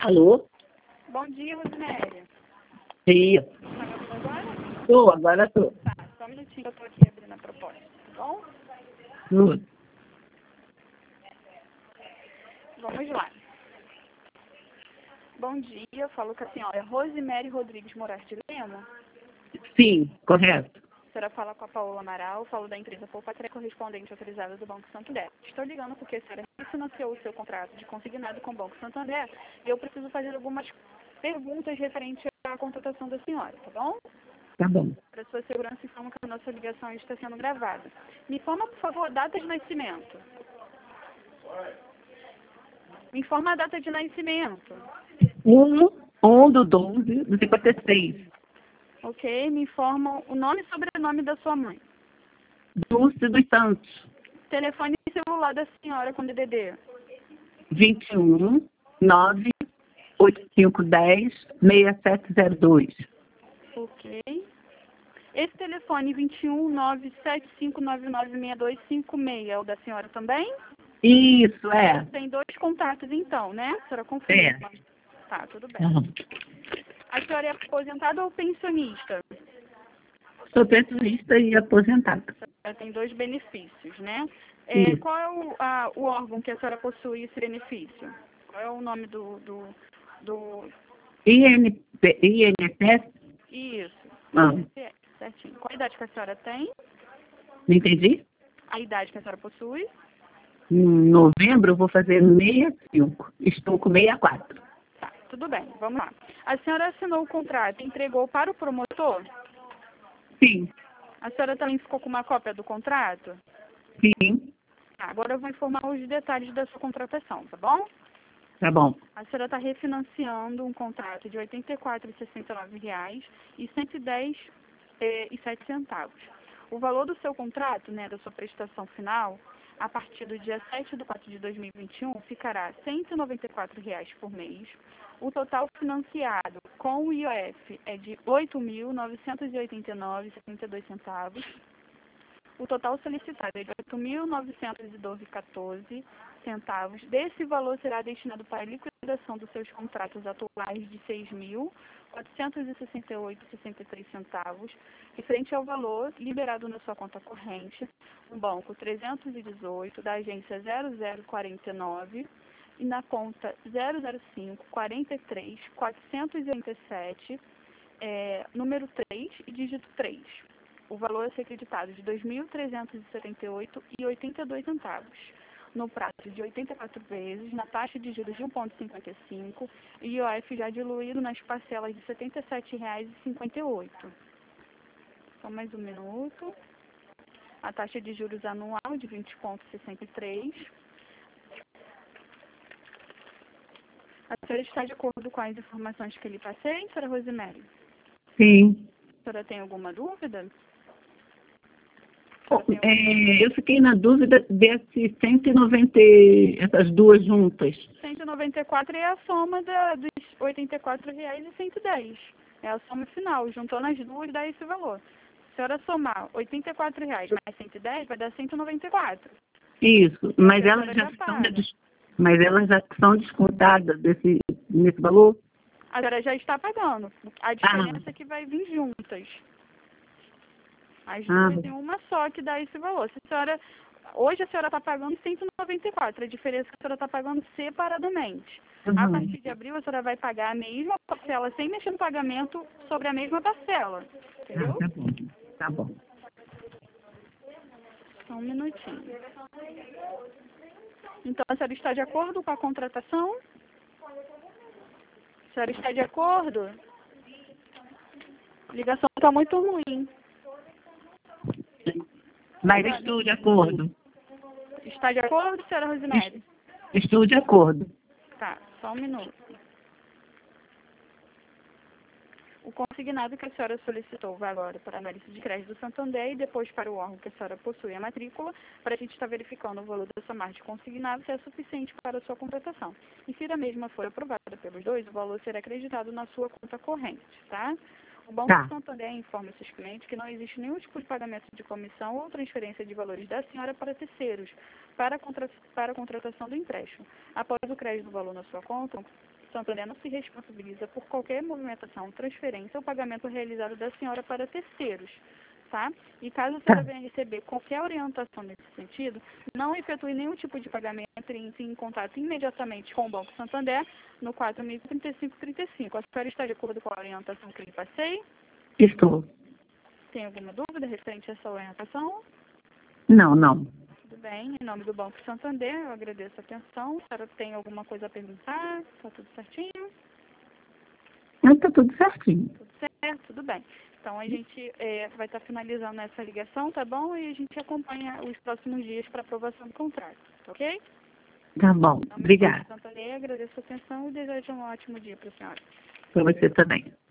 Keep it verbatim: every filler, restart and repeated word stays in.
Alô? Bom dia, Rosiméria. Dia. Tá me ouvindo agora? Tô, agora tô. Tá, só um minutinho que eu tô aqui abrindo a proposta, tá bom? Tudo. Vamos lá. Bom dia, eu falo com a senhora Rosiméria Rodrigues Moraes de Lima. Sim, correto. A senhora fala com a Paola Amaral, falo da empresa Poupatré, correspondente autorizada do Banco Santander. Estou ligando porque a senhora refinanciou o seu contrato de consignado com o Banco Santander e eu preciso fazer algumas perguntas referentes à contratação da senhora, tá bom? Tá bom. Para sua segurança, informo que a nossa ligação está sendo gravada. Me informa, por favor, a data de nascimento. Me informa a data de nascimento. Um, um do doze do cinquenta e seis. Ok? Me informa o nome e sobrenome da sua mãe. Dulce dos Santos. Telefone celular da senhora com D D D. vinte e um, nove, oitenta e cinco, dez, sessenta e sete zero dois. Ok. Esse telefone vinte e um, nove, sete cinco nove nove, seis dois cinco seis é o da senhora também? Isso, é. Tem dois contatos então, né? A senhora confirma. É. Tá, tudo bem. Uhum. A senhora é aposentada ou pensionista? Sou pensionista e aposentada. Ela tem dois benefícios, né? É, Isso. qual é o, a, o órgão que a senhora possui esse benefício? Qual é o nome do... do, do... I N P, I N S S? Isso. Ah, É, certinho. Qual a idade que a senhora tem? não entendi? A idade que a senhora possui? Em novembro eu vou fazer sessenta e cinco. Estou com sessenta e quatro. Tá, tudo bem. Vamos lá. A senhora assinou o contrato e entregou para o promotor? Sim, A senhora também ficou com uma cópia do contrato? sim. Tá, agora eu vou informar os detalhes da sua contratação, tá bom? Tá bom. A senhora está refinanciando um contrato de oitenta e quatro reais e sessenta e nove reais e cento e dez reais e sete centavos. O valor do seu contrato, né, da sua prestação final, a partir do dia sete de quatro de dois mil e vinte e um, ficará cento e noventa e quatro reais por mês. O total financiado com o I O F é de oito mil novecentos e oitenta e nove reais e setenta e dois centavos. O total solicitado é de oito mil novecentos e doze reais e quatorze centavos. Desse valor será destinado para a liquidação dos seus contratos atuais de seis mil quatrocentos e sessenta e oito reais e sessenta e três centavos, referente ao valor liberado na sua conta corrente, no banco trezentos e dezoito, da agência zero zero quarenta e nove, e na conta zero zero cinco, quarenta e três, quatrocentos e oitenta e sete, é, número três e dígito três. O valor a ser acreditado de dois mil trezentos e setenta e oito reais e oitenta e dois centavos, no prazo de oitenta e quatro vezes, na taxa de juros de um vírgula cinquenta e cinco e I O F já diluído nas parcelas de setenta e sete reais e cinquenta e oito centavos. Só mais um minuto. A taxa de juros anual de vinte vírgula sessenta e três. A senhora está de acordo com as informações que lhe passei, senhora Rosiméria? Sim. A senhora tem alguma dúvida? Bom, é, eu fiquei na dúvida desse cento e noventa, essas duas juntas. cento e noventa e quatro é a soma da, dos oitenta e quatro reais e cento e dez. É a soma final. Juntou nas duas, dá esse valor. Se a senhora somar oitenta e quatro reais mais cento e dez, vai dar cento e noventa e quatro. Isso, mas A elas senhora já já são, paga. des- mas elas já são descontadas desse, nesse valor? A senhora já está pagando. A diferença é que vai vir juntas. As Ah, duas em uma só que dá esse valor. Se a senhora, hoje a senhora está pagando cento e noventa e quatro. A diferença é que a senhora está pagando separadamente. A uhum. partir de abril, a senhora vai pagar a mesma parcela, sem mexer no pagamento, sobre a mesma parcela. Ah, Entendeu? tá bom, tá bom. Só um minutinho. Então, a senhora está de acordo com a contratação? A senhora está de acordo? A ligação está muito ruim. Mas estou de acordo. Está de acordo, senhora Rosiméria? Estou de acordo. Tá, só um minuto. O consignado que a senhora solicitou vai agora para a análise de crédito do Santander e depois para o órgão que a senhora possui a matrícula, para a gente estar verificando o valor dessa margem de consignado se é suficiente para a sua contratação. E se a mesma for aprovada pelos dois, o valor será acreditado na sua conta corrente, tá? O Banco Tá. do Santander informa seus clientes que não existe nenhum tipo de pagamento de comissão ou transferência de valores da senhora para terceiros, para a, contra... para a contratação do empréstimo. Após o crédito do valor na sua conta, Santander não se responsabiliza por qualquer movimentação, transferência ou pagamento realizado da senhora para terceiros, tá? E caso a senhora venha receber qualquer orientação nesse sentido, não efetue nenhum tipo de pagamento e entre em contato imediatamente com o Banco Santander no quatro mil trinta e cinco trinta e cinco. A senhora está de acordo com a orientação que eu lhe passei? Estou. Tem alguma dúvida referente a essa orientação? Não, não. Tudo bem. Em nome do Banco Santander, eu agradeço a atenção. A senhora tem alguma coisa a perguntar? Está tudo certinho? Está tudo certinho. Tudo certo? Tudo bem. Então, a gente é, vai estar finalizando essa ligação, tá bom? E a gente acompanha os próximos dias para aprovação do contrato, tá ok? Tá bom. Em nome do Obrigada. Banco Santander, agradeço a atenção e desejo um ótimo dia para a senhora. Para você também.